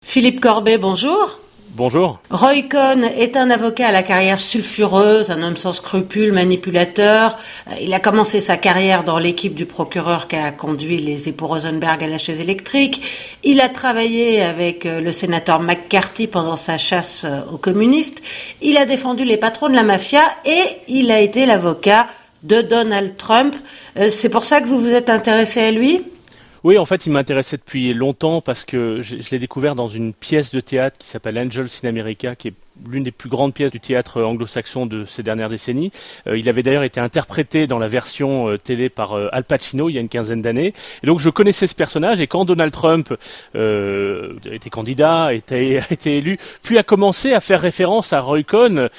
Philippe Corbet, bonjour. Bonjour. Roy Cohn est un avocat à la carrière sulfureuse, un homme sans scrupules, manipulateur. Il a commencé sa carrière dans l'équipe du procureur qui a conduit les époux Rosenberg à la chaise électrique. Il a travaillé avec le sénateur McCarthy pendant sa chasse aux communistes. Il a défendu les patrons de la mafia et il a été l'avocat de Donald Trump. C'est pour ça que vous vous êtes intéressé à lui ? Oui, en fait, il m'intéressait depuis longtemps parce que je l'ai découvert dans une pièce de théâtre qui s'appelle Angels in America, qui est l'une des plus grandes pièces du théâtre anglo-saxon de ces dernières décennies. Il avait d'ailleurs été interprété dans la version télé par Al Pacino il y a une quinzaine d'années. Et donc je connaissais ce personnage, et quand Donald Trump était candidat, a été élu, puis a commencé à faire référence à Roy Cohn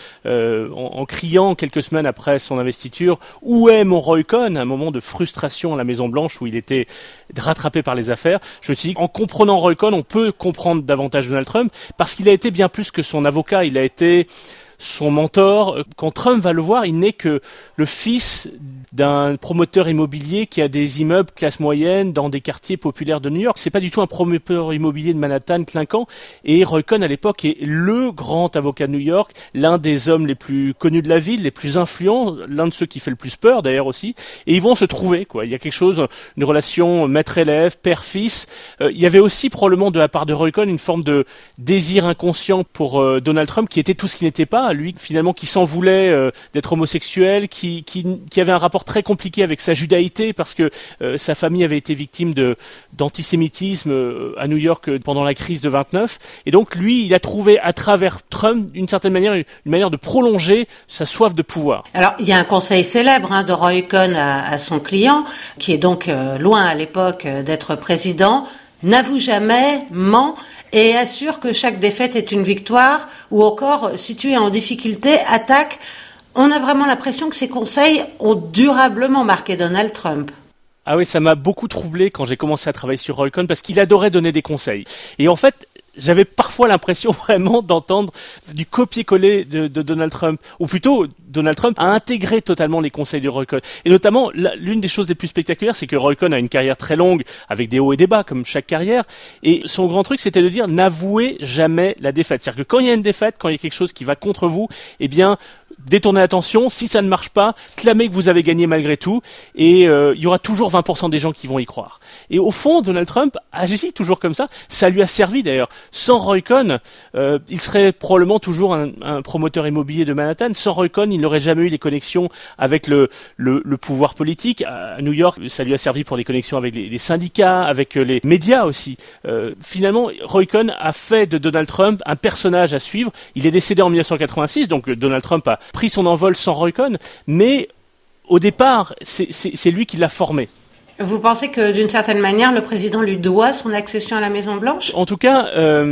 en criant quelques semaines après son investiture « Où est mon Roy Cohn ?» un moment de frustration à la Maison-Blanche où il était rattrapé par les affaires. Je me suis dit qu'en comprenant Roy Cohn, on peut comprendre davantage Donald Trump, parce qu'il a été bien plus que son avocat. Il a été son mentor. Quand Trump va le voir, il n'est que le fils d'un promoteur immobilier qui a des immeubles classe moyenne dans des quartiers populaires de New York. C'est pas du tout un promoteur immobilier de Manhattan clinquant. Et Roy Cohn, à l'époque, est le grand avocat de New York, l'un des hommes les plus connus de la ville, les plus influents, l'un de ceux qui fait le plus peur d'ailleurs aussi. Et ils vont se trouver, quoi. Il y a quelque chose, une relation maître-élève, père-fils. Il y avait aussi probablement de la part de Roy Cohn une forme de désir inconscient pour Donald Trump, qui était tout ce qu'il n'était pas. Lui, finalement, qui s'en voulait d'être homosexuel, qui avait un rapport très compliqué avec sa judaïté, parce que sa famille avait été victime d'antisémitisme à New York pendant la crise de 29. Et donc, lui, il a trouvé à travers Trump, d'une certaine manière, une manière de prolonger sa soif de pouvoir. Alors, il y a un conseil célèbre de Roy Cohn à son client, qui est donc loin à l'époque d'être président. N'avoue jamais, ment et assure que chaque défaite est une victoire, ou encore, si tu es en difficulté, attaque. On a vraiment l'impression que ces conseils ont durablement marqué Donald Trump. Ah oui, ça m'a beaucoup troublé quand j'ai commencé à travailler sur Roy Cohn, parce qu'il adorait donner des conseils. Et en fait, j'avais parfois l'impression vraiment d'entendre du copier-coller de Donald Trump, ou plutôt Donald Trump a intégré totalement les conseils de Roy Cohn. Et notamment, l'une des choses les plus spectaculaires, c'est que Roy Cohn a une carrière très longue, avec des hauts et des bas, comme chaque carrière, et son grand truc, c'était de dire, n'avouez jamais la défaite. C'est-à-dire que quand il y a une défaite, quand il y a quelque chose qui va contre vous, eh bien, détournez l'attention, si ça ne marche pas, clamez que vous avez gagné malgré tout, et il y aura toujours 20% des gens qui vont y croire. Et au fond, Donald Trump agit toujours comme ça lui a servi d'ailleurs. Sans Roy Cohn, il serait probablement toujours un promoteur immobilier de Manhattan. Sans Roy Cohn, il n'aurait jamais eu les connexions avec le pouvoir politique. À New York, ça lui a servi pour les connexions avec les syndicats, avec les médias aussi. Finalement, Roy Cohn a fait de Donald Trump un personnage à suivre. Il est décédé en 1986, donc Donald Trump a pris son envol sans Roy Cohn, mais au départ, c'est lui qui l'a formé. Vous pensez que, d'une certaine manière, le président lui doit son accession à la Maison-Blanche ? En tout cas,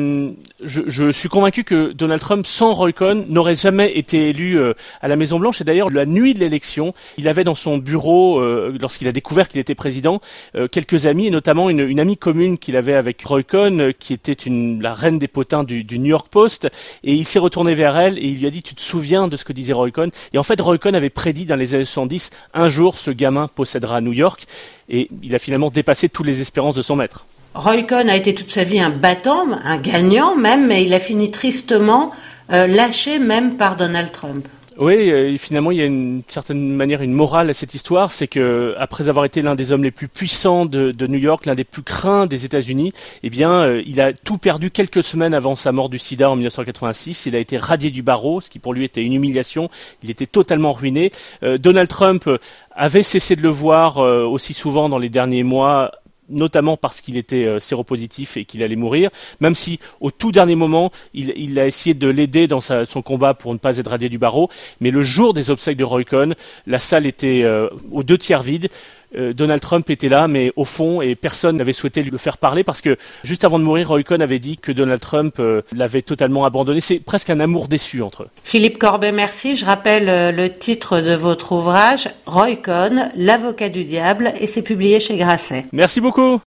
je suis convaincu que Donald Trump, sans Roy Cohn, n'aurait jamais été élu à la Maison-Blanche. Et d'ailleurs, la nuit de l'élection, il avait dans son bureau, lorsqu'il a découvert qu'il était président, quelques amis, et notamment une amie commune qu'il avait avec Roy Cohn, qui était la reine des potins du New York Post. Et il s'est retourné vers elle et il lui a dit « Tu te souviens de ce que disait Roy Cohn ?» Et en fait, Roy Cohn avait prédit dans les années 70, un jour, ce gamin possédera New York. Et il a finalement dépassé toutes les espérances de son maître. Roy Cohn a été toute sa vie un battant, un gagnant même, mais il a fini tristement lâché même par Donald Trump. Oui, finalement, il y a une certaine manière une morale à cette histoire, c'est que après avoir été l'un des hommes les plus puissants de New York, l'un des plus craints des États-Unis, eh bien, il a tout perdu quelques semaines avant sa mort du sida en 1986. Il a été radié du barreau, ce qui pour lui était une humiliation. Il était totalement ruiné. Donald Trump avait cessé de le voir aussi souvent dans les derniers mois, notamment parce qu'il était séropositif et qu'il allait mourir, même si au tout dernier moment, il a essayé de l'aider dans son combat pour ne pas être radié du barreau. Mais le jour des obsèques de Roy Cohn, la salle était aux 2/3 vide. Donald Trump était là, mais au fond, et personne n'avait souhaité lui le faire parler, parce que juste avant de mourir, Roy Cohn avait dit que Donald Trump l'avait totalement abandonné. C'est presque un amour déçu entre eux. Philippe Corbet, merci. Je rappelle le titre de votre ouvrage, Roy Cohn, l'avocat du diable, et c'est publié chez Grasset. Merci beaucoup.